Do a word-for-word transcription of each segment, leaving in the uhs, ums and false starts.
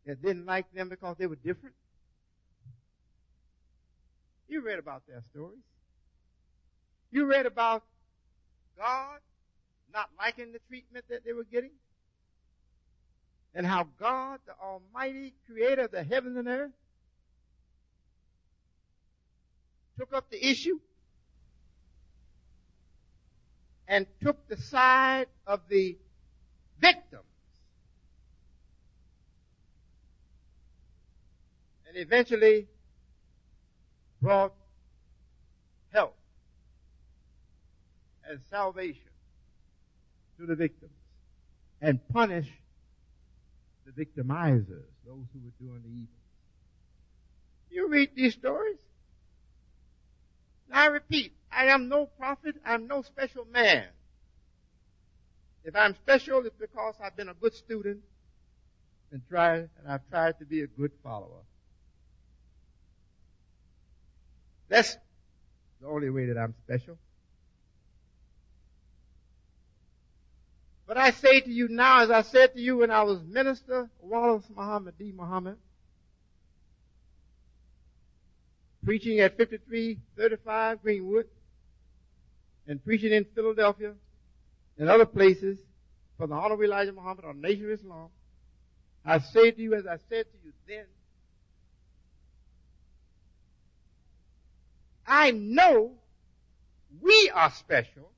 that didn't like them because they were different? You read about their stories. You read about God not liking the treatment that they were getting, and how God, the Almighty Creator of the heavens and earth, took up the issue and took the side of the victims and eventually brought help and salvation to the victims and punished the victimizers, those who were doing the evil. You read these stories. Now I repeat, I am no prophet, I'm no special man. If I'm special, it's because I've been a good student and tried, and I've tried to be a good follower. That's the only way that I'm special. But I say to you now, as I said to you when I was Minister Wallace Muhammad D. Muhammad, preaching at fifty-three thirty-five Greenwood, and preaching in Philadelphia and other places for the Honorable Elijah Muhammad on the Nation of Islam, I say to you as I said to you then, I know we are special,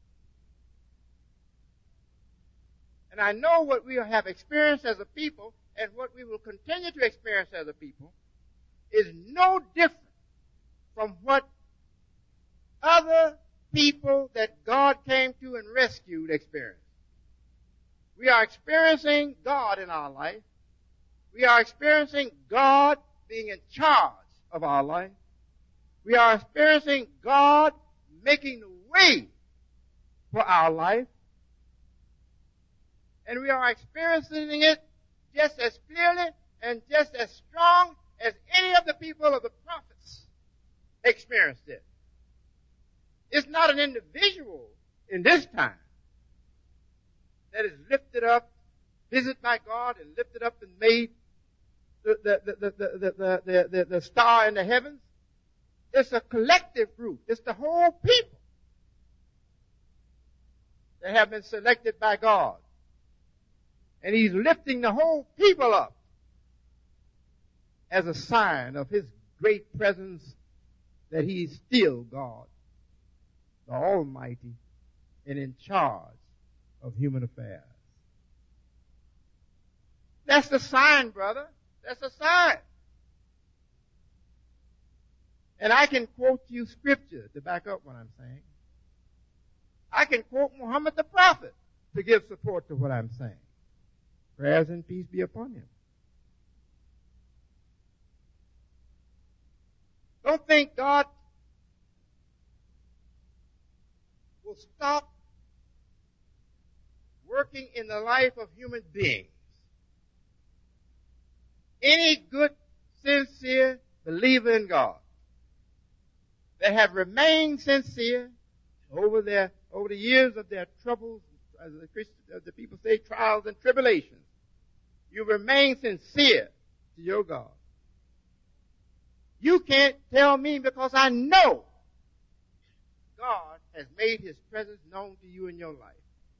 and I know what we have experienced as a people and what we will continue to experience as a people is no different from what other people that God came to and rescued experienced. We are experiencing God in our life. We are experiencing God being in charge of our life. We are experiencing God making the way for our life. And we are experiencing it just as clearly and just as strong as any of the people of the prophets experienced it. It's not an individual in this time that is lifted up, visited by God and lifted up and made the, the, the, the, the, the, the, the star in the heavens. It's a collective group. It's the whole people that have been selected by God. And He's lifting the whole people up as a sign of His great presence that He's still God, the Almighty, and in charge of human affairs. That's the sign, brother. That's a sign. And I can quote you scripture to back up what I'm saying. I can quote Muhammad the prophet to give support to what I'm saying. Prayers and peace be upon him. Don't think God will stop working in the life of human beings. Any good, sincere believer in God that have remained sincere over their over the years of their troubles, as the Christian, as the people say, trials and tribulations, you remain sincere to your God. You can't tell me because I know God has made His presence known to you in your life.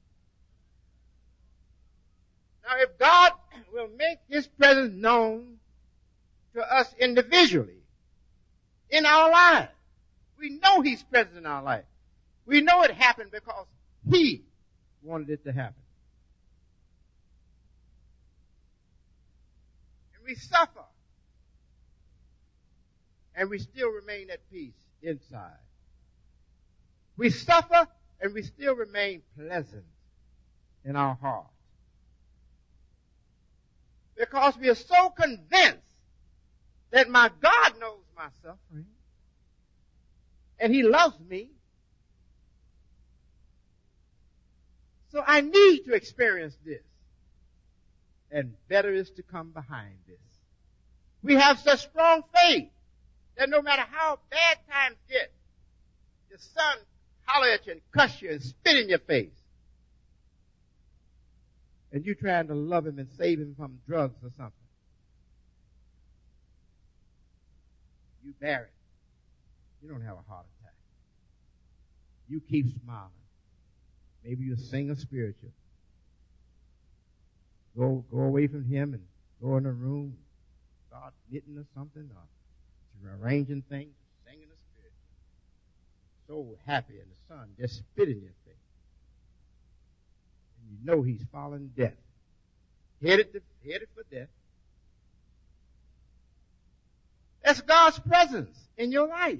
Now, if God will make His presence known to us individually in our lives, we know He's present in our life. We know it happened because He wanted it to happen. And we suffer. And we still remain at peace inside. We suffer and we still remain pleasant in our heart. Because we are so convinced that my God knows my suffering. And He loves me. So I need to experience this. And better is to come behind this. We have such strong faith that no matter how bad times get, your son holler at you and cuss you and spit in your face. And you trying to love him and save him from drugs or something. You bear it. You don't have a heart attack. You keep smiling. Maybe you'll sing a spiritual. Go go away from him and go in a room, start knitting or something, or arranging things, singing a spiritual. So happy, and the sun just spit in your face. And you know he's following death. Headed, to, headed for death. That's God's presence in your life.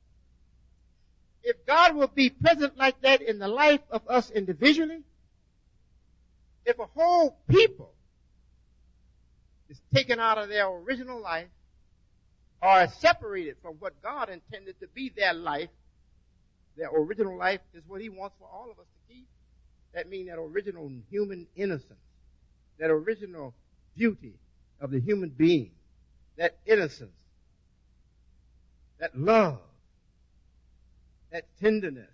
If God will be present like that in the life of us individually, if a whole people is taken out of their original life or is separated from what God intended to be their life, their original life is what he wants for all of us to keep. That means that original human innocence, that original beauty of the human being, that innocence, that love, that tenderness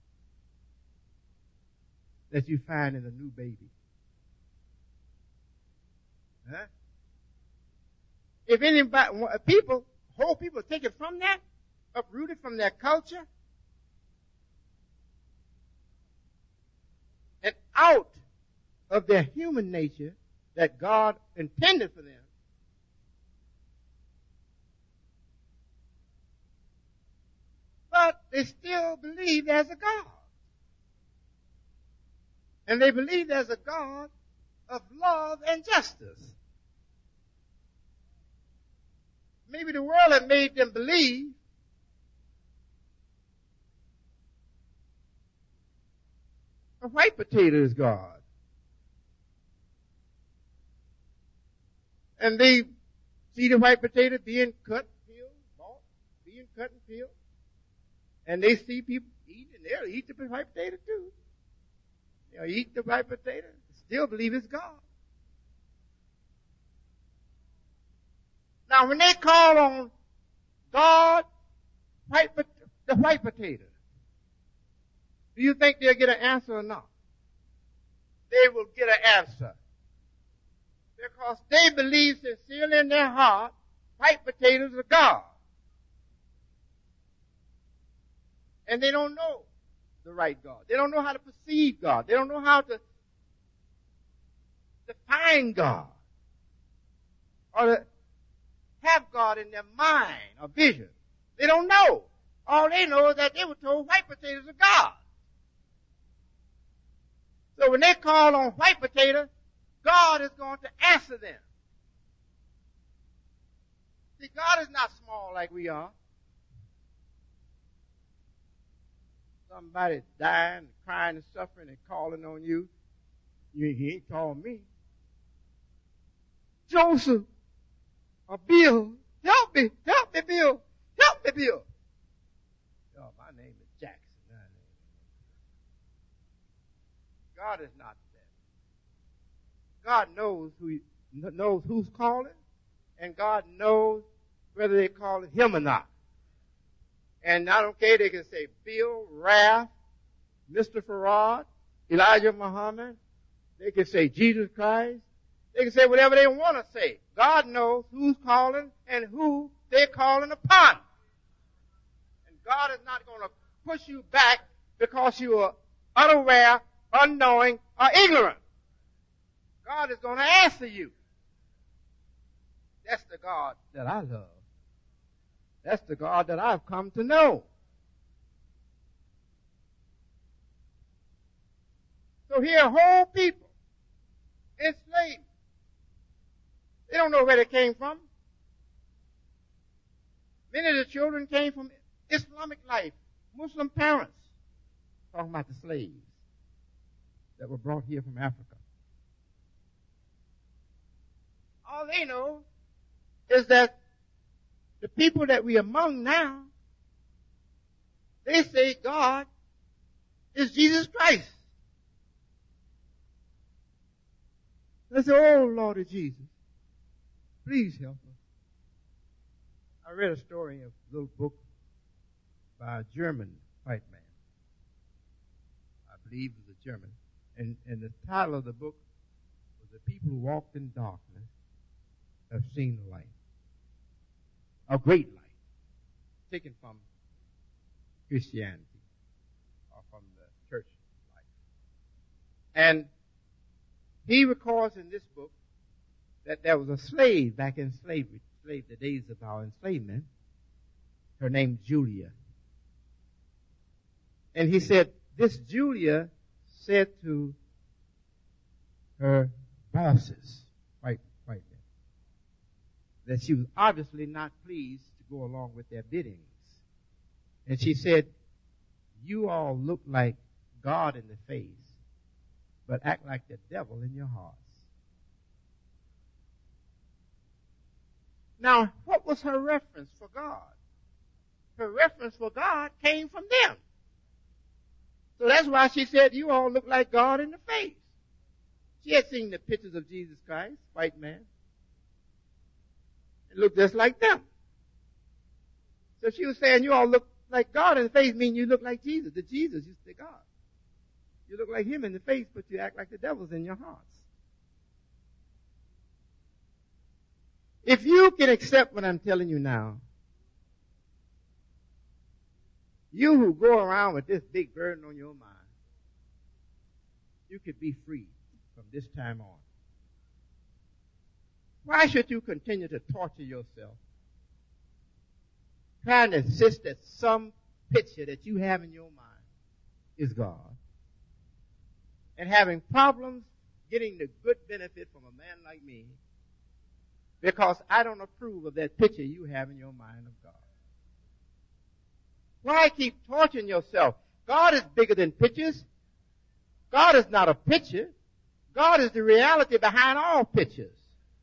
that you find in a new baby. Huh? If anybody, people, whole people take it from that, uprooted from their culture, and out of their human nature that God intended for them, but they still believe there's a God. And they believe there's a God of love and justice. Maybe the world had made them believe a white potato is God. And they see the white potato being cut, peeled, bought, being cut and peeled. And they see people eating, and they'll eat the white potato too. They'll eat the white potato, still believe it's God. Now, when they call on God, white, the white potato, do you think they'll get an answer or not? They will get an answer. Because they believe sincerely in their heart, white potatoes are God. And they don't know the right God. They don't know how to perceive God. They don't know how to define God. Or to have God in their mind or vision. They don't know. All they know is that they were told white potatoes are God. So when they call on white potato, God is going to answer them. See, God is not small like we are. Somebody dying, crying and suffering and calling on you. You he ain't calling me. Joseph or Bill, help me, help me, Bill, help me, Bill. Oh, my name is Jackson. God is not that. God knows who knows who's calling, and God knows whether they're calling him or not. And I don't care, they can say Bill, Raph, Mister Farad, Elijah Muhammad. They can say Jesus Christ. They can say whatever they want to say. God knows who's calling and who they're calling upon. And God is not going to push you back because you are unaware, unknowing, or ignorant. God is going to answer you. That's the God that I love. That's the God that I've come to know. So here are whole people enslaved. They don't know where they came from. Many of the children came from Islamic life, Muslim parents, talking about the slaves that were brought here from Africa. All they know is that the people that we are among now, they say God is Jesus Christ. They say, oh, Lord Jesus, please help us. I read a story of a little book by a German white man. I believe it was a German. And, and the title of the book was The People Who Walked in Darkness Have Seen the Light. A great light. taken from Christianity or from the church life. And he records in this book that there was a slave back in slavery, slave the days of our enslavement. Her name's Julia. And he said, this Julia said to her bosses, white, white men, that she was obviously not pleased to go along with their biddings. And she said, you all look like God in the face, but act like the devil in your hearts. Now, what was her reference for God? Her reference for God came from them. So that's why she said, you all look like God in the face. She had seen the pictures of Jesus Christ, white man. It looked just like them. So she was saying, you all look like God in the face, meaning you look like Jesus. The Jesus is the God. You look like him in the face, but you act like the devil's in your hearts. If you can accept what I'm telling you now, you who go around with this big burden on your mind, you could be free from this time on. Why should you continue to torture yourself, trying to insist that some picture that you have in your mind is God, and having problems getting the good benefit from a man like me because I don't approve of that picture you have in your mind of God? Why keep torturing yourself? God is bigger than pictures. God is not a picture. God is the reality behind all pictures.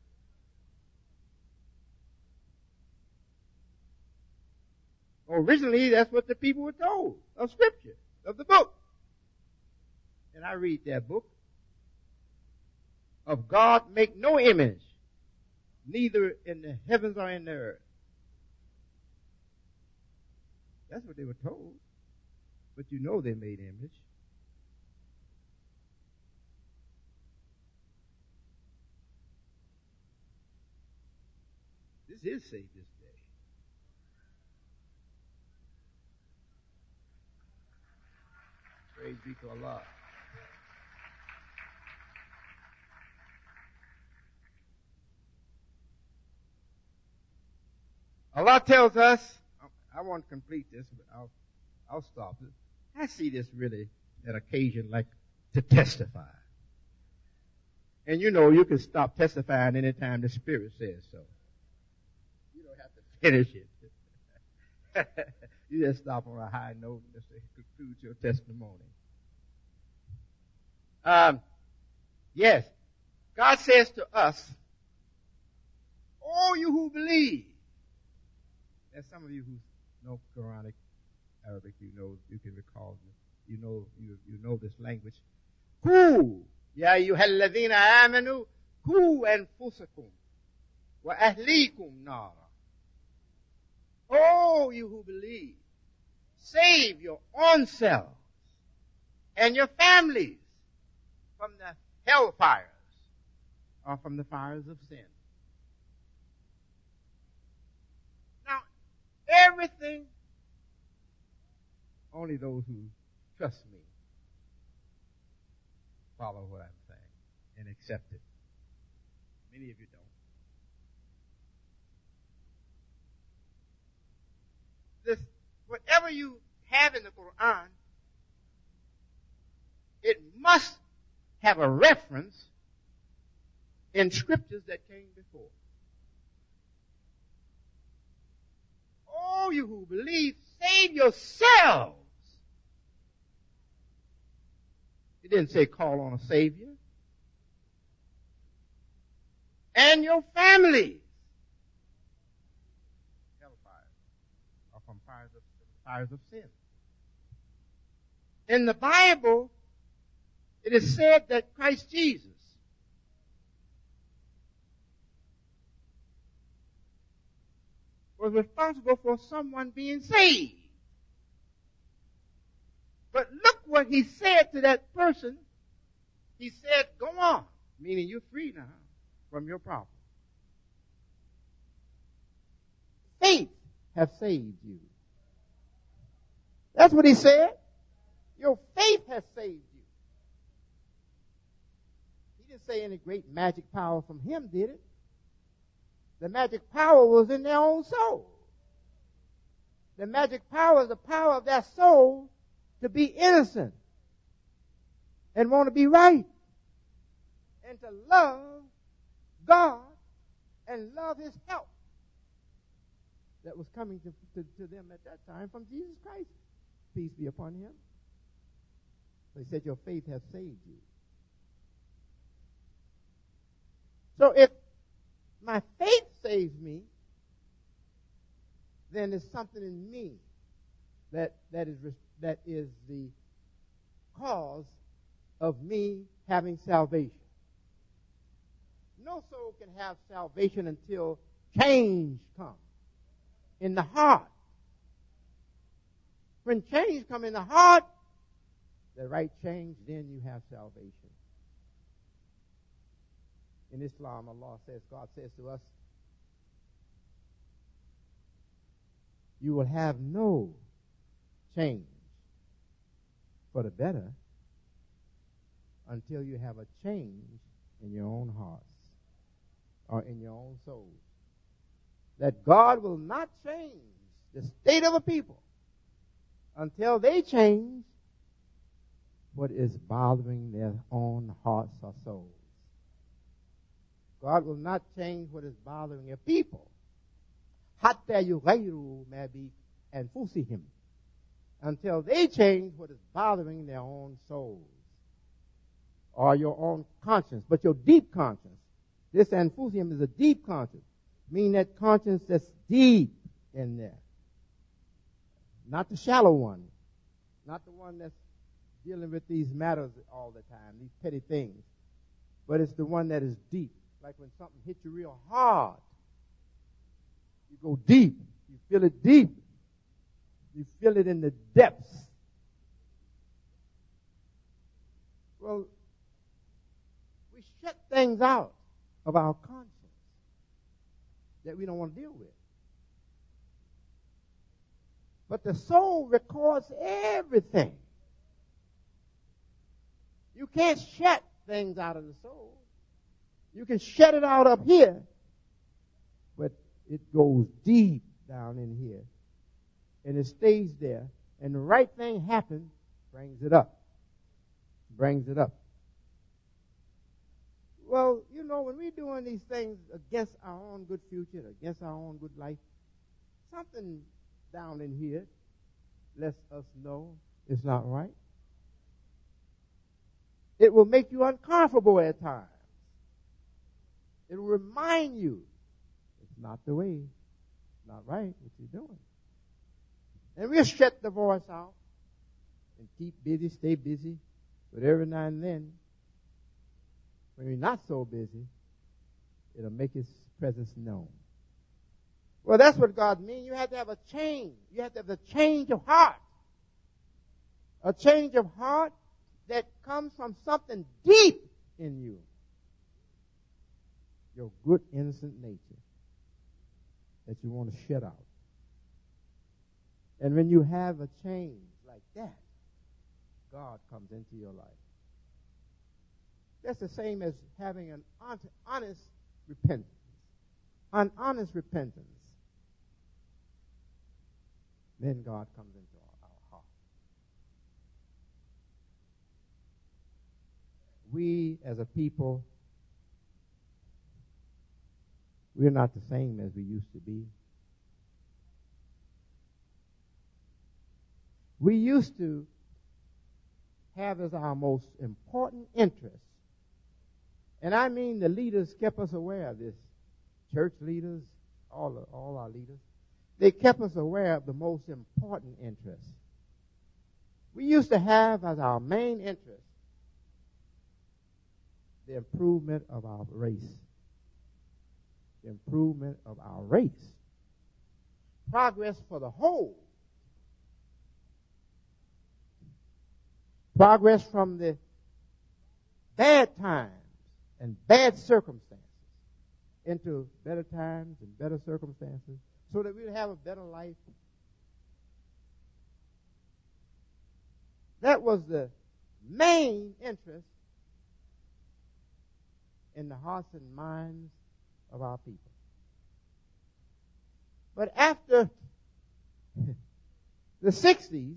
Originally, that's what the people were told of Scripture, of the book. And I read that book. Of God make no image, neither in the heavens or in the earth. That's what they were told. But you know they made image. This is Save This Day. Praise be to Allah. Allah tells us, I won't complete this, but I'll, I'll stop it. I see this really at occasion like to testify. And you know, you can stop testifying anytime the Spirit says so. You don't have to finish it. You just stop on a high note just to conclude your testimony. Um, yes, God says to us, all you who believe. There's some of you who know Quranic Arabic, you know, you can recall, you know, you, you know this language. Ku, ya ayyuhalladhina amanu, ku anfusakum, wa ahlikum nara. Oh, you who believe, save your own selves and your families from the hellfires or from the fires of sin. Everything, only those who trust me follow what I'm saying and accept it. Many of you don't. This, whatever you have in the Quran, it must have a reference in scriptures that came before. All you who believe, save yourselves. It didn't say call on a Savior. And your families. Hellfire. Or from fires of, fires of sin. In the Bible, it is said that Christ Jesus was responsible for someone being saved. But look what he said to that person. He said, go on, meaning you're free now from your problem. Faith has saved you. That's what he said. Your faith has saved you. He didn't say any great magic power from him, did it? The magic power was in their own soul. The magic power is the power of that soul to be innocent and want to be right and to love God and love his help that was coming to, to, to them at that time from Jesus Christ. Peace be upon him. So he said, your faith has saved you. So if my faith saves me, then there's something in me that, that is that is the cause of me having salvation. No soul can have salvation until change comes in the heart. When change comes in the heart, the right change, then you have salvation. In Islam, Allah says, God says to us, you will have no change for the better until you have a change in your own hearts or in your own souls. That God will not change the state of a people until they change what is bothering their own hearts or souls. God will not change what is bothering a people. Hatta yughayyiru ma bi anfusihim, until they change what is bothering their own souls or your own conscience, but your deep conscience. This anfusihim is a deep conscience, meaning that conscience that's deep in there. Not the shallow one, not the one that's dealing with these matters all the time, these petty things, but it's the one that is deep. Like when something hits you real hard, you go deep. You feel it deep. You feel it in the depths. Well, we shut things out of our conscience that we don't want to deal with. But the soul records everything. You can't shut things out of the soul. You can shut it out up here, but it goes deep down in here. And it stays there. And the right thing happens, brings it up. Brings it up. Well, you know, when we're doing these things against our own good future, against our own good life, something down in here lets us know it's not right. It will make you uncomfortable at times. It will remind you it's not the way, it's not right what you're doing. And we'll shut the voice out and keep busy, stay busy. But every now and then, when you're not so busy, it'll make his presence known. Well, that's what God means. You have to have a change. You have to have a change of heart. A change of heart that comes from something deep in you. Your good, innocent nature that you want to shut out. And when you have a change like that, God comes into your life. That's the same as having an honest repentance. An honest repentance. Then God comes into our, our heart. We as a people, we're not the same as we used to be. We used to have as our most important interest, and I mean the leaders kept us aware of this, church leaders, all, of, all our leaders, they kept us aware of the most important interest. We used to have as our main interest the improvement of our race. The improvement of our race. Progress for the whole. Progress from the bad times and bad circumstances into better times and better circumstances so that we'll have a better life. That was the main interest in the hearts and minds of our people. But after the sixties,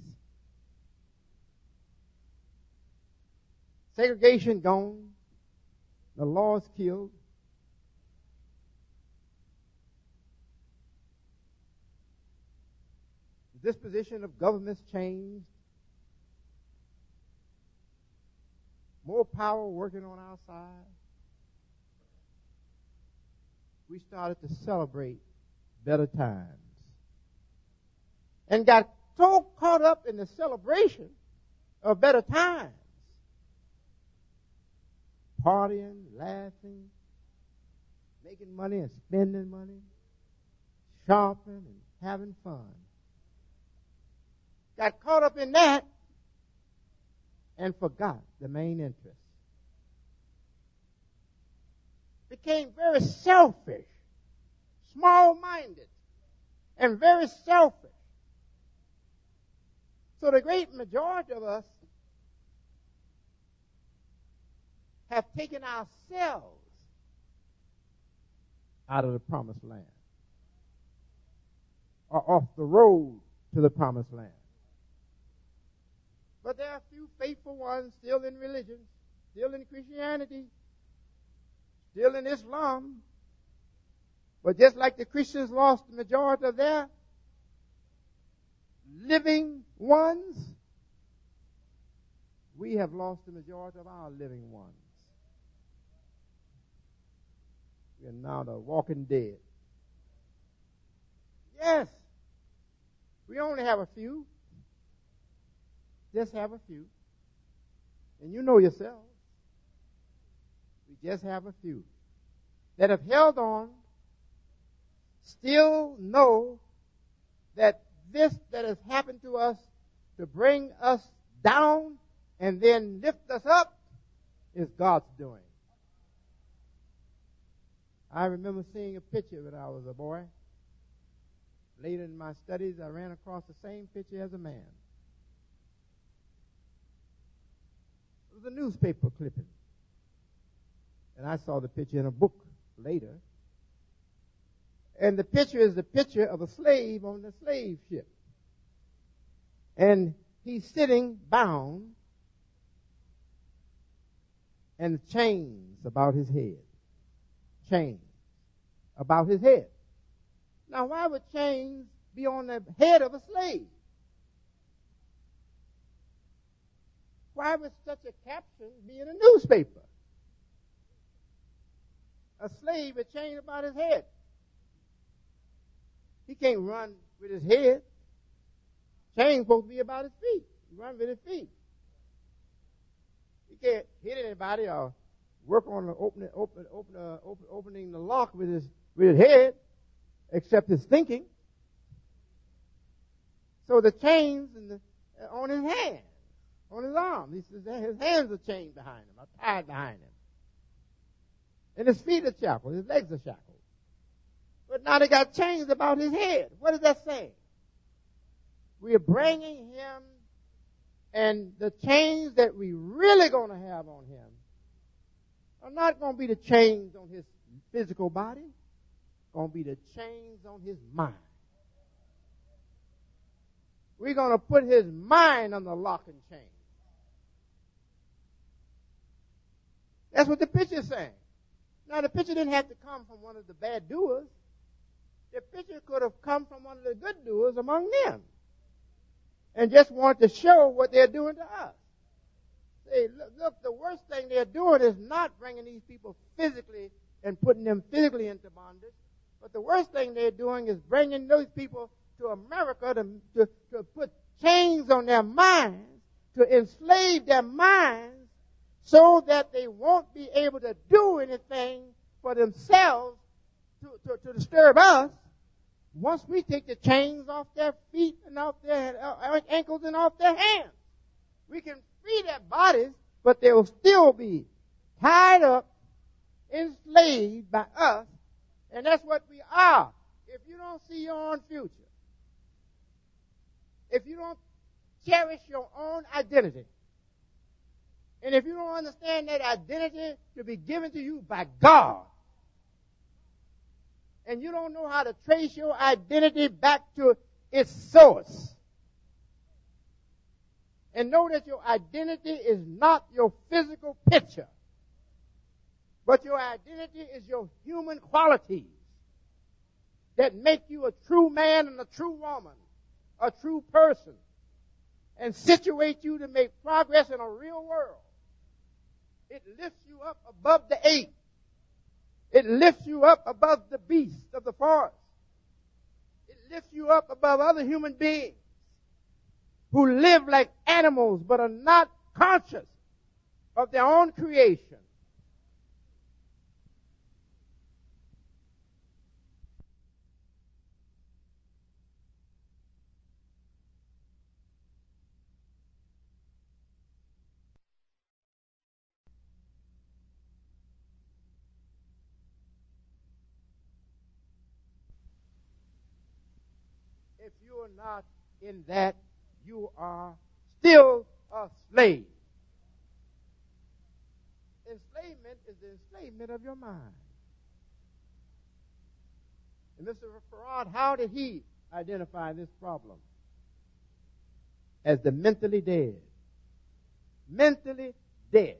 segregation gone, the laws killed, the disposition of governments changed, more power working on our side, we started to celebrate better times. And got so caught up in the celebration of better times. Partying, laughing, making money and spending money, shopping and having fun. Got caught up in that and forgot the main interest. Became very selfish, small-minded, and very selfish. So the great majority of us have taken ourselves out of the promised land, or off the road to the promised land. But there are a few faithful ones still in religion, still in Christianity, still in Islam. But just like the Christians lost the majority of their living ones, we have lost the majority of our living ones. We are now the walking dead. Yes, we only have a few. Just have a few. And you know yourselves. We just have a few that have held on, still know that this that has happened to us to bring us down and then lift us up is God's doing. I remember seeing a picture when I was a boy. Later in my studies, I ran across the same picture as a man. It was a newspaper clipping. And I saw the picture in a book later. And the picture is the picture of a slave on the slave ship. And he's sitting bound and chains about his head. Chains about his head. Now, why would chains be on the head of a slave? Why would such a caption be in a newspaper? A slave with chains about his head. He can't run with his head. Chains supposed to be about his feet. He run with his feet. He can't hit anybody or work on the opening, open, open, uh, open, opening the lock with his with his head, except his thinking. So the chains and the, uh, on his hands, on his arms. He says that his hands are chained behind him, are tied behind him. And his feet are shackled, his legs are shackled. But now they got chains about his head. What is that saying? We are bringing him, and the chains that we really going to have on him are not going to be the chains on his physical body. Going to be the chains on his mind. We're going to put his mind on the lock and chain. That's what the picture is saying. Now, the picture didn't have to come from one of the bad doers. The picture could have come from one of the good doers among them. And just wanted to show what they're doing to us. Say, look, look, the worst thing they're doing is not bringing these people physically and putting them physically into bondage. But the worst thing they're doing is bringing those people to America to, to, to put chains on their minds, to enslave their minds, so that they won't be able to do anything for themselves to, to, to disturb us. Once we take the chains off their feet and off their ankles and off their hands, we can free their bodies, but they will still be tied up, enslaved by us, and that's what we are. If you don't see your own future, if you don't cherish your own identity. And if you don't understand that identity to be given to you by God, and you don't know how to trace your identity back to its source, and know that your identity is not your physical picture, but your identity is your human qualities that make you a true man and a true woman, a true person, and situate you to make progress in a real world. It lifts you up above the ape. It lifts you up above the beasts of the forest. It lifts you up above other human beings who live like animals but are not conscious of their own creation. If you are not in that, you are still a slave. Enslavement is the enslavement of your mind. And Mister Farad, how did he identify this problem? As the mentally dead. Mentally dead.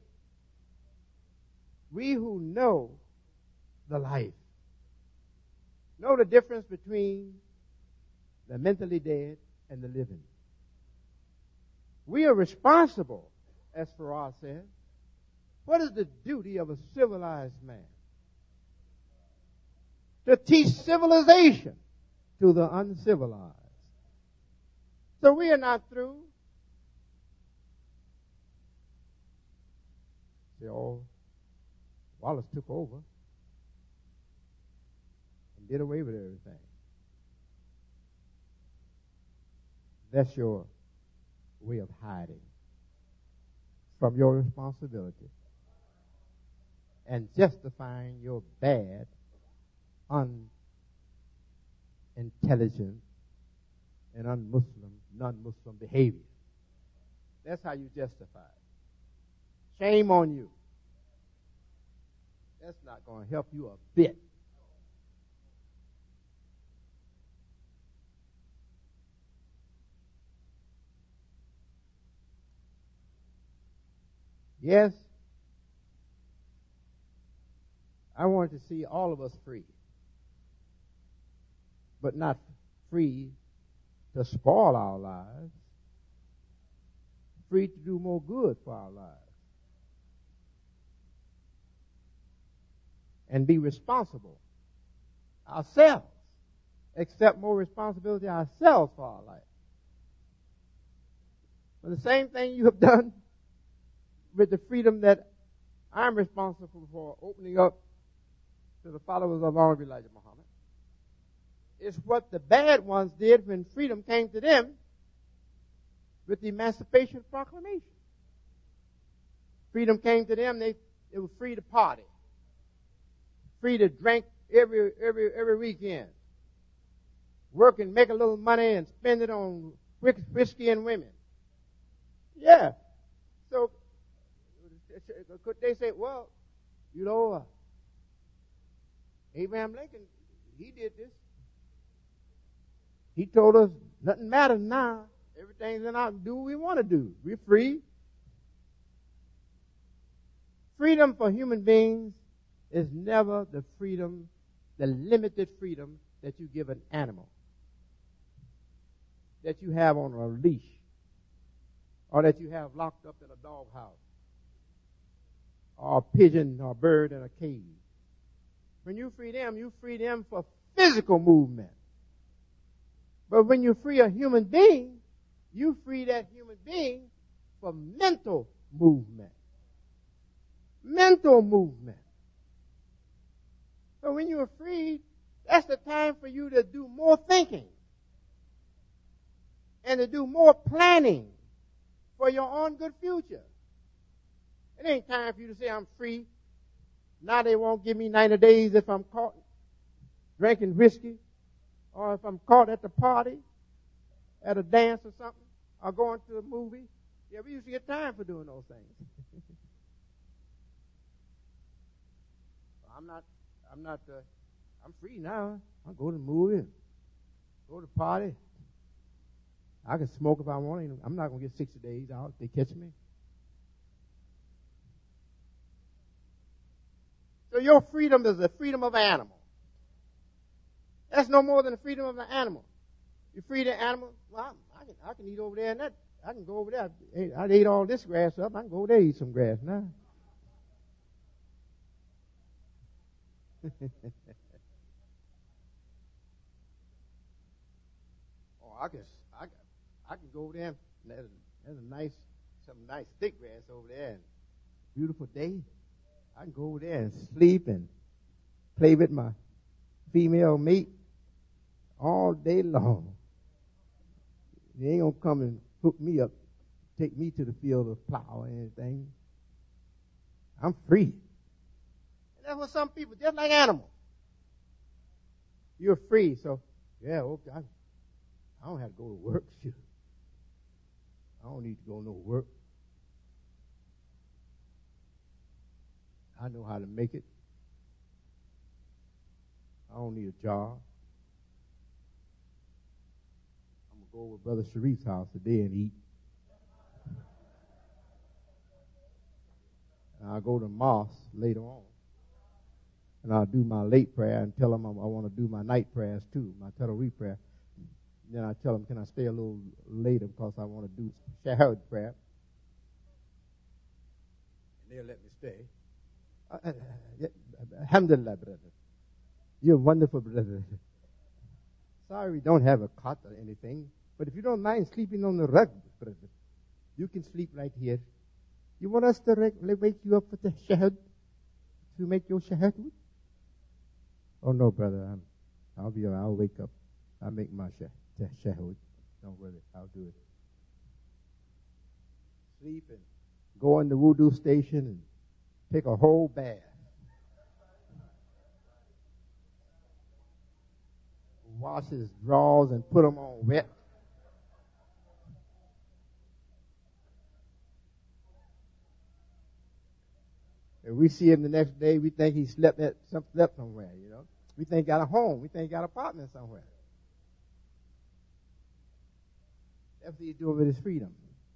We who know the life know the difference between the mentally dead and the living. We are responsible, as Farad said. What is the duty of a civilized man? To teach civilization to the uncivilized. So we are not through. See, oh, Wallace took over and did away with everything. That's your way of hiding from your responsibility and justifying your bad, unintelligent, and un-Muslim, non-Muslim behavior. That's how you justify it. Shame on you. That's not going to help you a bit. Yes, I want to see all of us free, but not free to spoil our lives, free to do more good for our lives, and be responsible ourselves, accept more responsibility ourselves for our life. But the same thing you have done with the freedom that I'm responsible for opening up to the followers of Honorable Elijah Muhammad, is what the bad ones did when freedom came to them with the Emancipation Proclamation. Freedom came to them, they, they were free to party, free to drink every every every weekend, work and make a little money and spend it on whiskey and women. Yeah. So could they say, well, you know, uh, Abraham Lincoln, he did this. He told us nothing matters now. Everything's in our do what we want to do. We're free. Freedom for human beings is never the freedom, the limited freedom that you give an animal, that you have on a leash, or that you have locked up in a doghouse, or a pigeon or a bird in a cage. When you free them, you free them for physical movement. But when you free a human being, you free that human being for mental movement. Mental movement. So when you're free, that's the time for you to do more thinking and to do more planning for your own good future. It ain't time for you to say, I'm free. Now they won't give me ninety days if I'm caught drinking whiskey, or if I'm caught at the party, at a dance or something. or going to a movie. Yeah, we used to get time for doing those things. I'm not, I'm not, uh, I'm free now. I go to the movie, go to the party. I can smoke if I want. I'm not going to get sixty days out if they catch me. So your freedom is the freedom of an animal. That's no more than the freedom of an animal. You free the animal, well, I, I, can, I can eat over there and that. I can go over there. I, I ate all this grass up. I can go over there and eat some grass now. oh, I can, I, I can go over there and there's, there's a nice, some nice thick grass over there and beautiful day. I can go over there and sleep and play with my female mate all day long. They ain't gonna come and hook me up, take me to the field of plow or anything. I'm free. And that's what some people, just like animals. You're free, so yeah, okay. I, I don't have to go to work. Shoot. I don't need to go no work. I know how to make it. I don't need a job. I'm going to go over to Brother Sharif's house today and eat. And I'll go to mosque later on. And I'll do my late prayer and tell them I, I want to do my night prayers too, my Taraweeh prayer. And then I tell them, can I stay a little later because I want to do Shahad prayer. And they'll let me stay. Uh, uh, uh, Alhamdulillah, brother. You're a wonderful brother. Sorry we don't have a cot or anything, but if you don't mind sleeping on the rug, brother, you can sleep right here. You want us to wake you up for the shahad? To make your shahad? Oh no, brother, I'm, I'll be. I'll wake up. I'll make my shahad. Don't worry, I'll do it. Sleep and go in the wudu station and take a whole bath. Wash his drawers and put them on wet. And we see him the next day, we think he slept at some slept somewhere, you know. We think he got a home. We think he got an apartment somewhere. That's what he's doing with his freedom.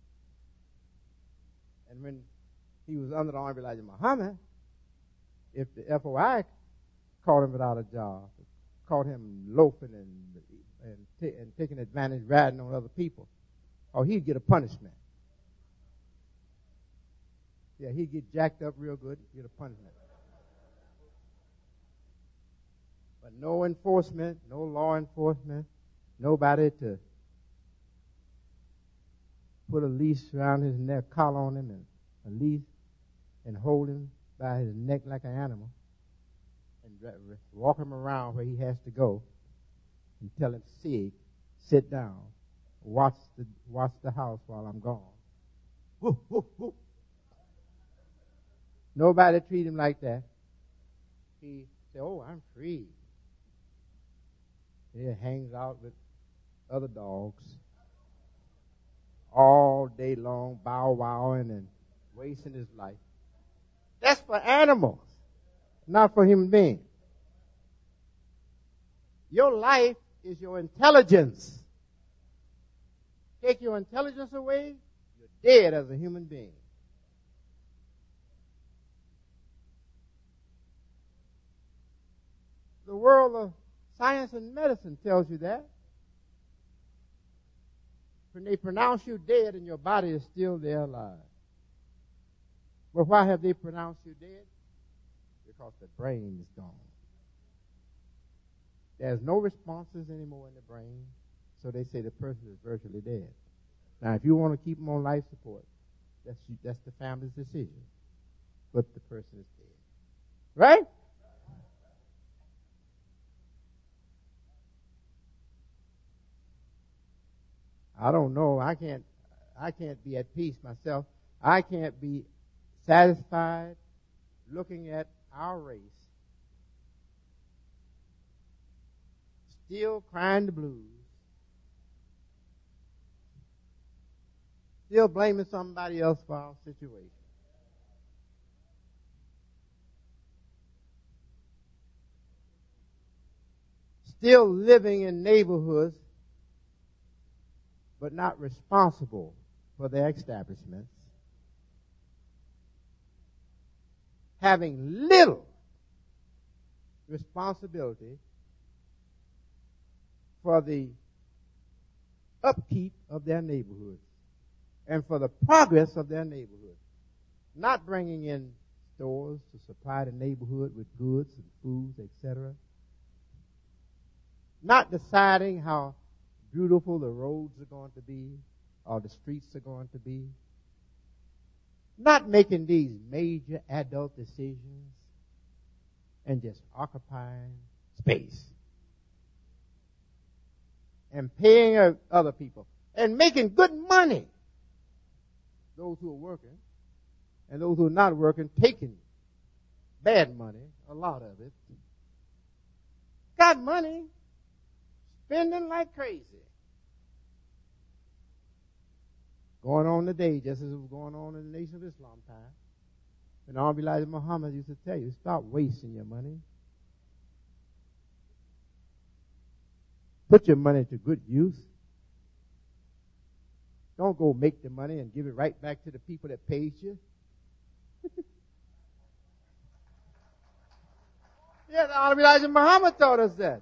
And when he was under the arm of Elijah Muhammad, if the F O I caught him without a job, caught him loafing and and, t- and taking advantage, riding on other people, or he'd get a punishment. Yeah, he'd get jacked up real good, get a punishment. But no enforcement, no law enforcement, nobody to put a leash around his neck, collar on him, and a leash, and hold him by his neck like an animal, and walk him around where he has to go, and tell him, "Sig, sit down, watch the watch the house while I'm gone." Woo, woo, woo. Nobody treat him like that. He said, "Oh, I'm free." He hangs out with other dogs all day long, bow wowing and wasting his life. That's for animals, not for human beings. Your life is your intelligence. Take your intelligence away, you're dead as a human being. The world of science and medicine tells you that. When they pronounce you dead and your body is still there alive. But why have they pronounced you dead? Because the brain is gone. There's no responses anymore in the brain, so they say the person is virtually dead. Now, if you want to keep them on life support, that's that's the family's decision. But the person is dead. Right? I don't know. I can't I can't be at peace myself. I can't be satisfied looking at our race still crying the blues Still blaming somebody else for our situation. Still living in neighborhoods, but not responsible for their establishments. Having little responsibility for the upkeep of their neighborhoods and for the progress of their neighborhood. Not bringing in stores to supply the neighborhood with goods and foods, et cetera. Not deciding how beautiful the roads are going to be or the streets are going to be. Not making these major adult decisions and just occupying space. And paying other people. And making good money. Those who are working. And those who are not working, taking bad money, a lot of it. Got money. Spending like crazy. Going on today, just as it was going on in the Nation of Islam time. And Honorable Elijah Muhammad used to tell you, stop wasting your money. Put your money to good use. Don't go make the money and give it right back to the people that paid you. Yeah, the Honorable Elijah Muhammad taught us that.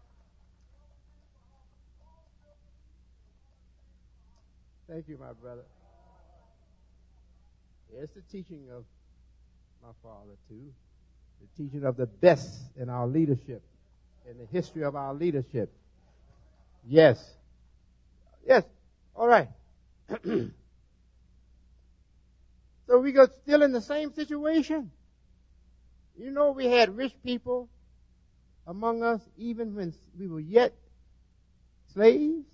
Thank you, my brother. It's the teaching of my father, too. The teaching of the best in our leadership, in the history of our leadership. Yes. Yes. All right. So we got still in the same situation. You know, we had rich people among us even when we were yet slaves.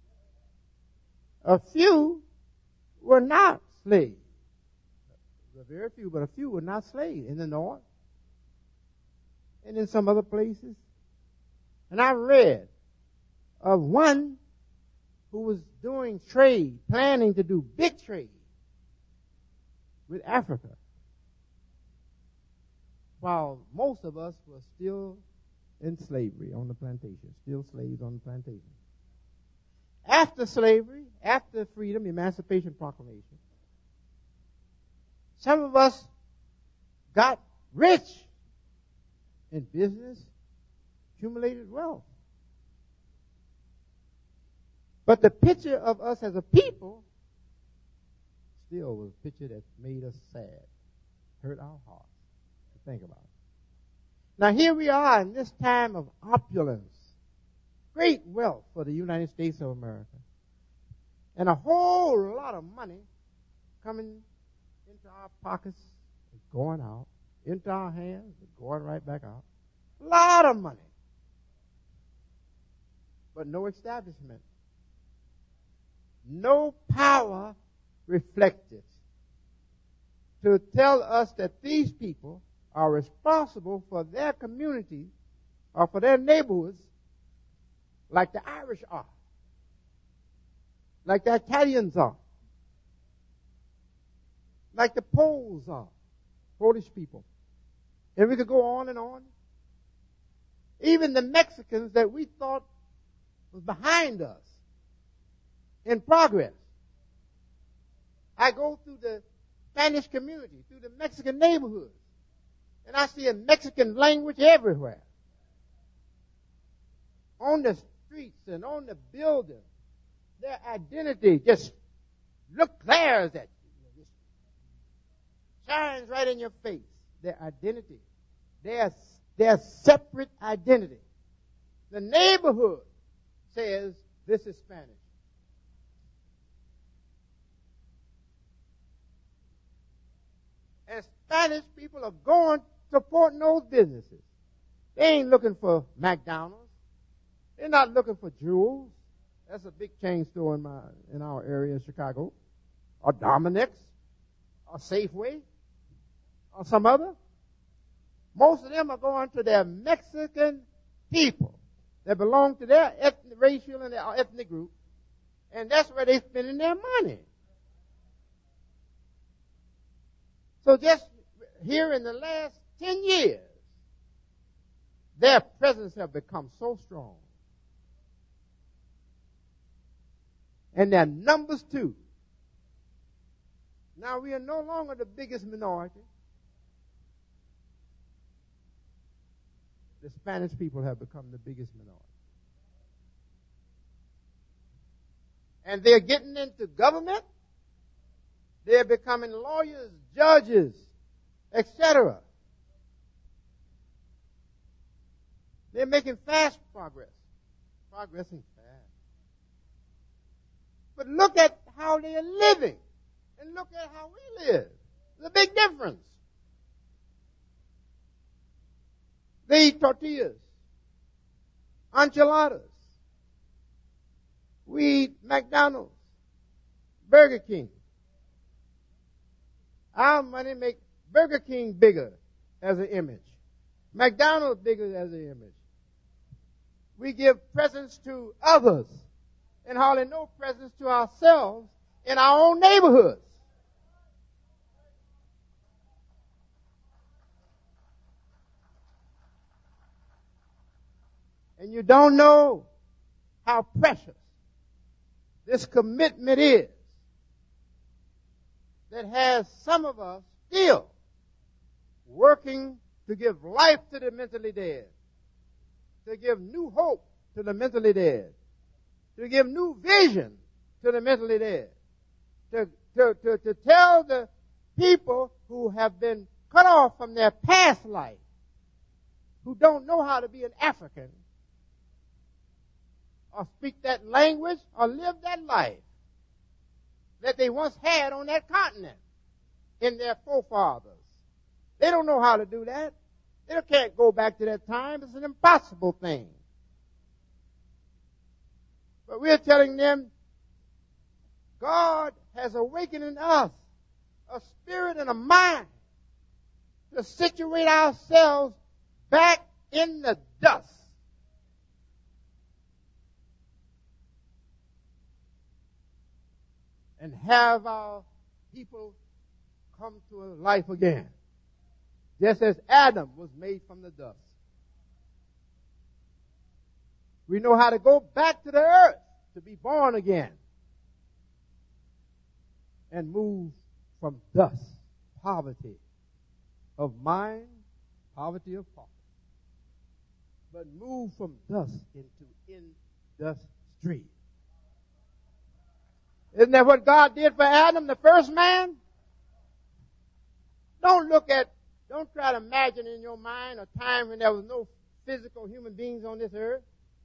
A few were not slaves. Very few, but a few were not slaves in the north and in some other places. And I read of one who was doing trade, planning to do big trade with Africa, while most of us were still in slavery on the plantation, still slaves on the plantation. After slavery, after freedom, Emancipation Proclamation, some of us got rich in business, accumulated wealth. But the picture of us as a people still was a picture that made us sad, hurt our hearts to think about it. Now here we are in this time of opulence, great wealth for the United States of America, and a whole lot of money coming into our pockets and going out, into our hands and going right back out. A lot of money, but no establishment. No power reflected to tell us that these people are responsible for their community or for their neighborhoods like the Irish are, like the Italians are, like the Poles are, Polish people. And we could go on and on. Even the Mexicans that we thought was behind us in progress. I go through the Spanish community, through the Mexican neighborhoods, and I see a Mexican language everywhere. On the streets and on the buildings, their identity just look glares at you. Just shines right in your face. Their identity. Their, their separate identity. The neighborhood says this is Spanish. And Spanish people are going supporting those businesses. They ain't looking for McDonald's. They're not looking for Jewel's. That's a big chain store in my in our area in Chicago. Or Dominick's. Or Safeway. Or some other. Most of them are going to their Mexican people that belong to their ethnic, racial and their ethnic group. And that's where they're spending their money. So just here in the last ten years, their presence have become so strong. And their numbers too. Now we are no longer the biggest minority. The Spanish people have become the biggest minority. And they're getting into government. They're becoming lawyers, judges, et cetera. They're making fast progress. Progressing fast. But look at how they're living. And look at how we live. There's a big difference. They eat tortillas, enchiladas. We eat McDonald's, Burger King. Our money make Burger King bigger as an image. McDonald's bigger as an image. We give presents to others and hardly no presents to ourselves in our own neighborhoods. And you don't know how precious this commitment is that has some of us still working to give life to the mentally dead, to give new hope to the mentally dead, to give new vision to the mentally dead, to, to, to, to tell the people who have been cut off from their past life, who don't know how to be an African, or speak that language, or live that life that they once had on that continent in their forefathers. They don't know how to do that. They can't go back to that time. It's an impossible thing. But we're telling them, God has awakened in us a spirit and a mind to situate ourselves back in the dust. And have our people come to a life again. Just as Adam was made from the dust. We know how to go back to the earth to be born again. And move from dust, poverty of mind, poverty of thought. But move from dust into industry. Isn't that what God did for Adam, the first man? Don't look at, don't try to imagine in your mind a time when there was no physical human beings on this earth.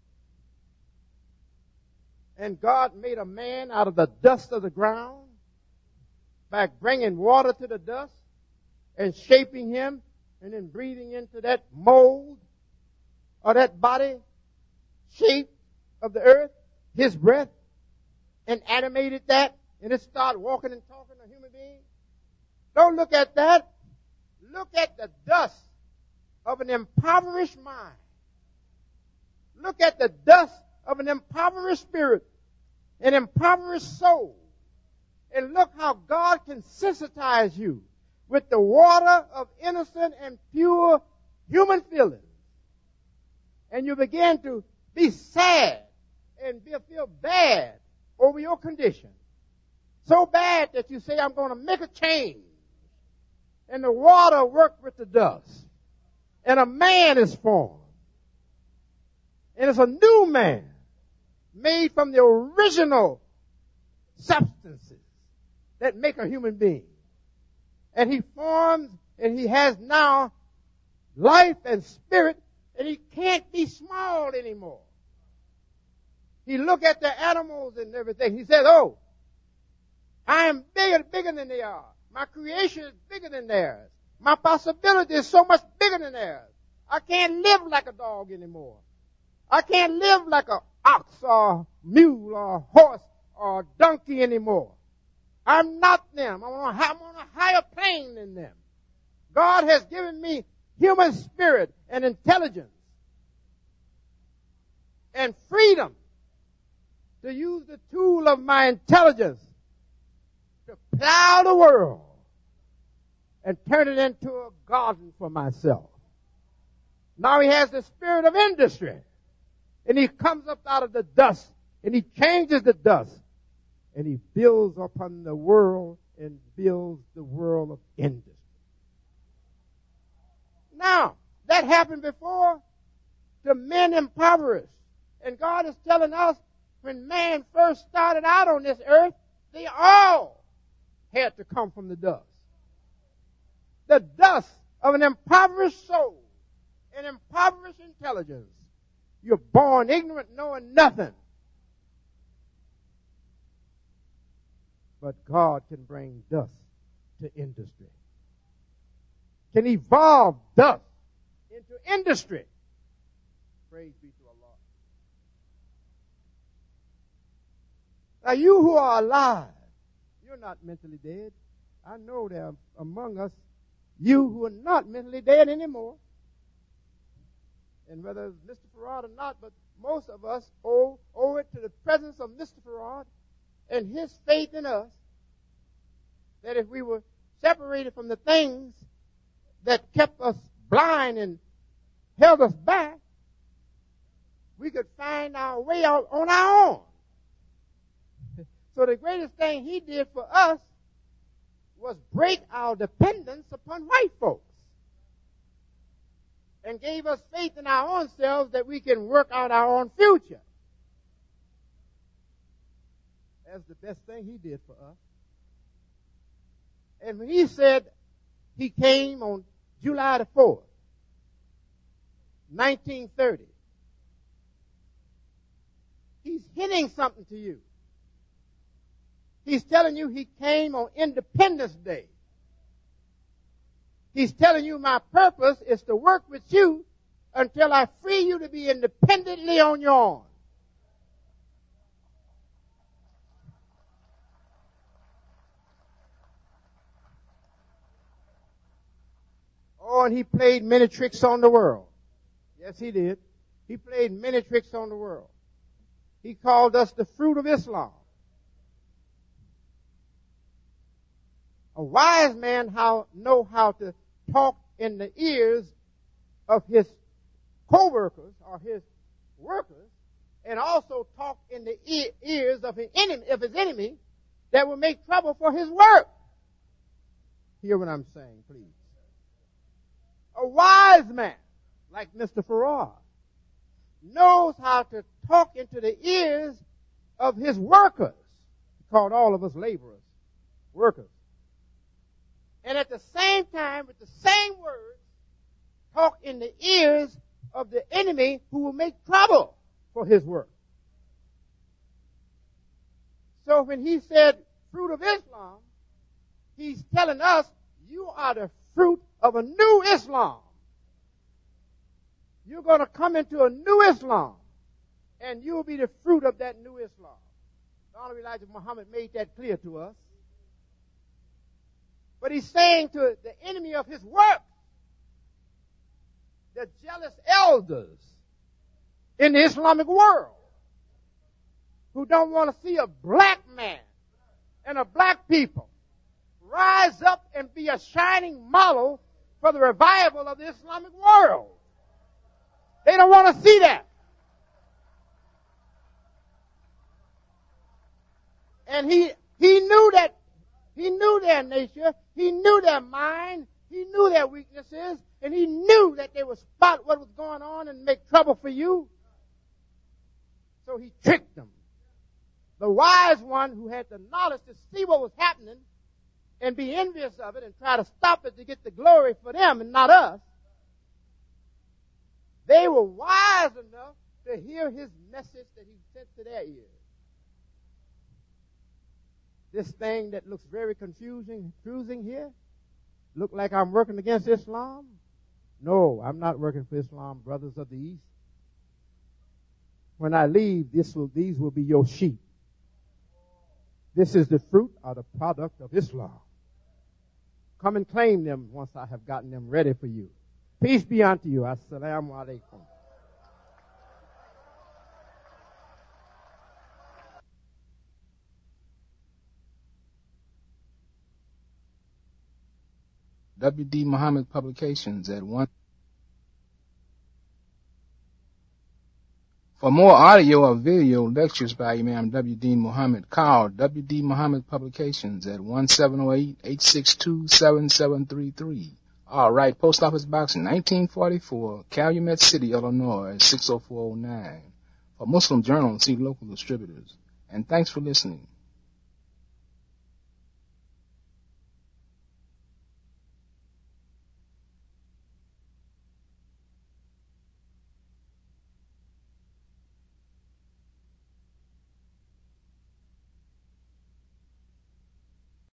And God made a man out of the dust of the ground by bringing water to the dust and shaping him and then breathing into that mold or that body shape of the earth, his breath, and animated that, and it started walking and talking to a human being. Don't look at that. Look at the dust of an impoverished mind. Look at the dust of an impoverished spirit, an impoverished soul. And look how God can sensitize you with the water of innocent and pure human feelings. And you begin to be sad and be, feel bad over your condition. So bad that you say, I'm going to make a change. And the water worked with the dust. And a man is formed. And it's a new man made from the original substances that make a human being. And he forms, and he has now life and spirit, and he can't be small anymore. He look at the animals and everything. He says, oh, I am bigger, bigger than they are. My creation is bigger than theirs. My possibility is so much bigger than theirs. I can't live like a dog anymore. I can't live like an ox or mule or horse or donkey anymore. I'm not them. I'm on a higher plane than them. God has given me human spirit and intelligence and freedom to use the tool of my intelligence to plow the world and turn it into a garden for myself. Now he has the spirit of industry. And he comes up out of the dust and he changes the dust and he builds upon the world and builds the world of industry. Now, that happened before to men impoverished. And God is telling us when man first started out on this earth, they all had to come from the dust. The dust of an impoverished soul, an impoverished intelligence. You're born ignorant, knowing nothing. But God can bring dust to industry. Can evolve dust into industry. Praise be to Allah. Now you who are alive, you're not mentally dead. I know there are among us you who are not mentally dead anymore. And whether it's Mister Farad or not, but most of us owe, owe it to the presence of Mister Farad and his faith in us, that if we were separated from the things that kept us blind and held us back, we could find our way out on our own. So the greatest thing he did for us was break our dependence upon white folks and gave us faith in our own selves that we can work out our own future. That's the best thing he did for us. And when he said he came on July the fourth, nineteen thirty, he's hinting something to you. He's telling you he came on Independence Day. He's telling you my purpose is to work with you until I free you to be independently on your own. Oh, and he played many tricks on the world. Yes, he did. He played many tricks on the world. He called us the fruit of Islam. A wise man how know how to talk in the ears of his co-workers or his workers, and also talk in the e- ears of his enemy, of his enemy that will make trouble for his work. Hear what I'm saying, please. A wise man, like Mister Farrar, knows how to talk into the ears of his workers. He called all of us laborers, workers. And at the same time, with the same words, talk in the ears of the enemy who will make trouble for his work. So when he said fruit of Islam, he's telling us you are the fruit of a new Islam. You're going to come into a new Islam, and you'll be the fruit of that new Islam. Honorable Elijah Muhammad made that clear to us. But he's saying to the enemy of his work, the jealous elders in the Islamic world who don't want to see a black man and a black people rise up and be a shining model for the revival of the Islamic world. They don't want to see that. And he, he knew that, he knew their nature, he knew their mind, he knew their weaknesses, and he knew that they would spot what was going on and make trouble for you. So he tricked them. The wise one who had the knowledge to see what was happening and be envious of it and try to stop it to get the glory for them and not us, they were wise enough to hear his message that he sent to their ears. This thing that looks very confusing, confusing here, look like I'm working against Islam? No, I'm not working for Islam, brothers of the East. When I leave, this will, these will be your sheep. This is the fruit or the product of Islam. Come and claim them once I have gotten them ready for you. Peace be unto you. Assalamu alaikum. W D. Muhammad Publications at one. For more audio or video lectures by Imam W D. Muhammad, call W D. Muhammad Publications at one seven zero eight, eight six two, seven seven three three. All right, Post Office Box nineteen forty-four, Calumet City, Illinois, six oh four oh nine. For Muslim Journal, see local distributors. And thanks for listening.